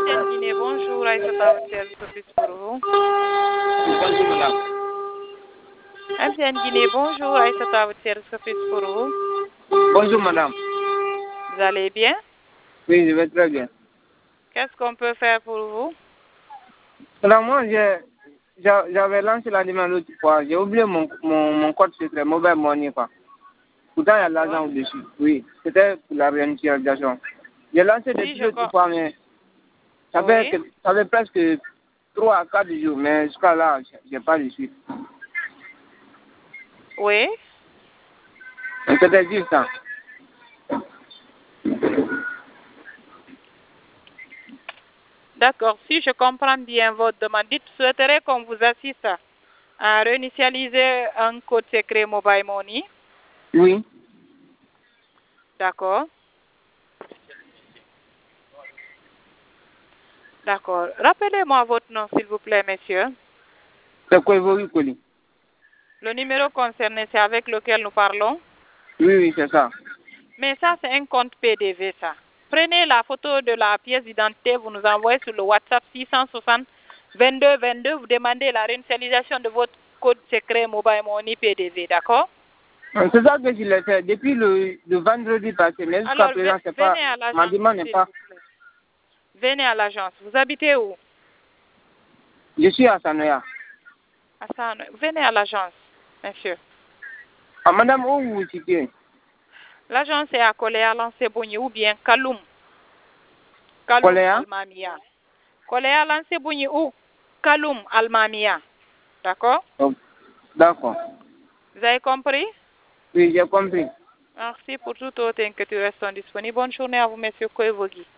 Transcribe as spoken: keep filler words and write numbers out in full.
M T N Guinée, bonjour, Aïssata, votre service office pour vous. Bonjour, madame. M T N Guinée, bonjour, Aïssata, votre service office pour vous. Bonjour, madame. Vous allez bien? Oui, je vais très bien. Qu'est-ce qu'on peut faire pour vous? Alors, moi, j'ai- j'a- j'avais lancé la demande l'autre fois. J'ai oublié mon, mon, mon code secret, mobile money, quoi. Pourtant, il y a de l'argent au-dessus. Oui, c'était pour la réinitialisation. J'ai lancé Si, depuis je l'autre crois. fois, mais ça fait, Oui. que- ça fait presque trois à quatre jours, mais jusqu'à là, j'ai- j'ai pas de suite. Oui. Mais c'était juste ça. D'accord. Si je comprends bien votre demande, dites, souhaiterez qu'on vous assiste à réinitialiser un code secret Mobile Money. Oui. D'accord. D'accord. Rappelez-moi votre nom, s'il vous plaît, monsieur. C'est quoi, Evori Koli? Le numéro concerné, c'est avec lequel nous parlons. Oui, oui, c'est ça. Mais ça, c'est un compte P D V, ça. Prenez la photo de la pièce d'identité, vous nous envoyez sur le WhatsApp six cent soixante vingt-deux vingt-deux, vous demandez la réinitialisation de votre code secret Mobile Money P D V, d'accord? C'est ça que je l'ai fait depuis le, le vendredi passé, mais jusqu'à Alors, présent, c'est pas, venez à ma l'agence, demande n'est s'il pas. vous plaît. Venez à l'agence. Vous habitez où? Je suis à Sanoya. À San- Venez à l'agence, monsieur. Ah, madame, où vous vous situez? L'agence est à Koléa, Lancé-Bougny ou bien Kaloum. Kaloum, Koléa? Almamia. Koléa, Lancé-Bougny ou Kaloum, Almamia. D'accord? Oh, d'accord. Vous avez compris? Oui, j'ai compris. Merci pour toute autre inquiétude restant disponible. Bonne journée à vous, monsieur Koevogi.